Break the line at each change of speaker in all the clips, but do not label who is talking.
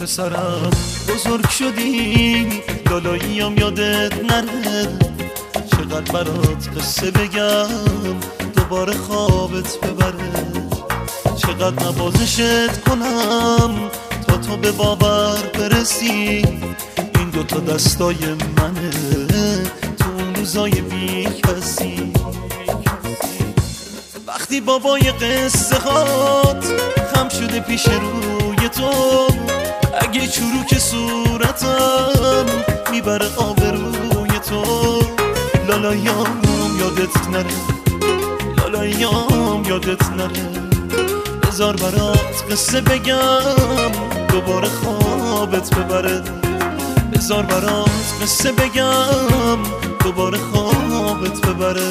پسرم بزرگ شدی، لالاییم یادت نره. چقدر برات قصه بگم دوباره خوابت ببره. چقدر نوازشت کنم تا تو به باور برسی. این دوتا دستای منه تو اون روزای بی کسی. وقتی بابای قصه هات خم شده پیش روی تو، اگه چروک صورتم میبره آبروی تو. لالایام یادت نره، لالایام یادت نره. بذار برات قصه بگم دوباره خوابت ببره. بذار برات قصه بگم دوباره خوابت ببره.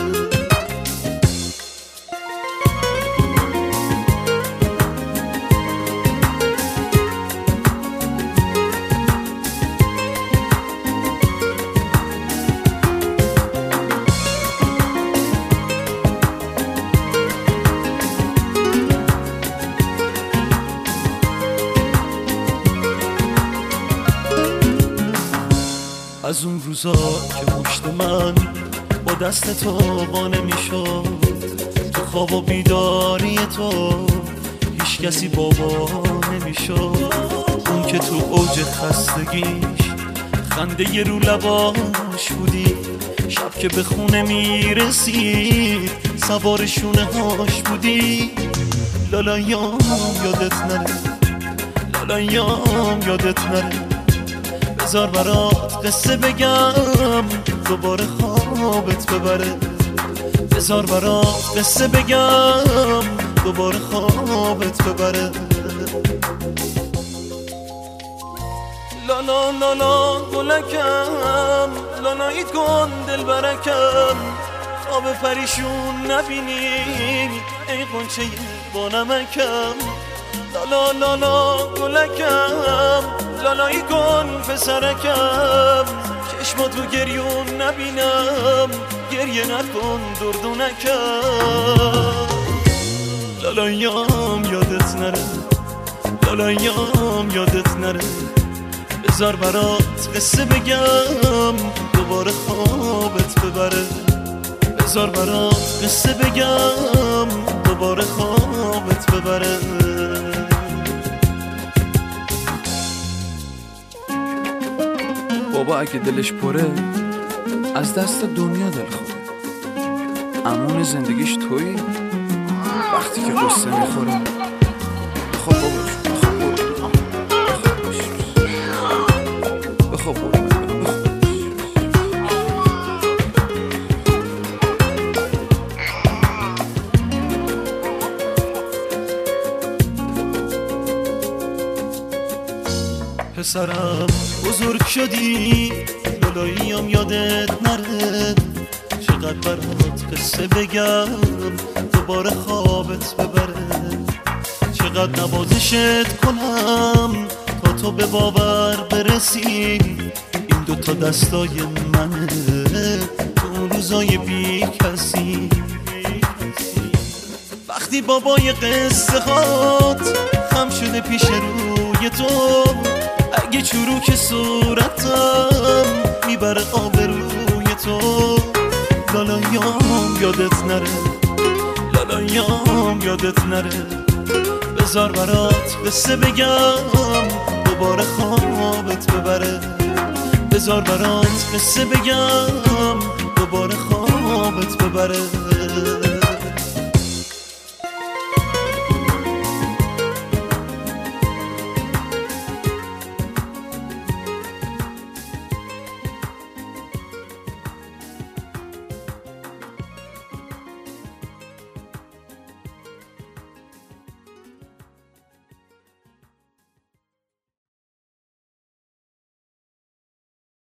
از اون روزا که پشت من با دست تو قانه میشد، تو خواب و بیداری تو هیچ کسی بابا نمیشد. اون که تو اوج خستگیش خنده یه رو لباش بودی، شب که به خونه میرسید سوار شونه هاش بودی. لالایام یادت نره، لالایام یادت نره. بذار برات قصه بگم دوباره خوابت ببره. بذار برات قصه بگم دوباره خوابت ببره. لالا لالا گلکم، لالاییت کن دل برکم. خواب پریشون نبینی ای غنچه با نمکم. لالا لالا گلکم، لالایی کن پسرکم. چشما تو گریون نبینم، گریه نکن دردونکم. لالایام یادت نره، لالایام یادت نره. بذار برات قصه بگم دوباره خوابت ببره. بذار برات قصه بگم دوباره خوابت ببره.
بابا اگه دلش پره از دست دنیا دل خوره. امون زندگیش تویی وقتی که قصه میخوره. خب بابا بخواب برو.
پسرم بزرگ شدی، لالاییم یادت نره. چقدر برات قصه بگم دوباره خوابت ببره. چقدر نوازشت کنم تا تو به باور برسی. این دوتا دستای منه تو اون روزای بی کسی. وقتی بابای قصه هات خم شده پیش روی تو، اگه چروک صورتم میبره آبروی تو. لالایام یادت نره، لالایام یادت نره. بذار برات قصه بگم دوباره خوابت ببره. بذار برات قصه بگم دوباره خوابت ببره.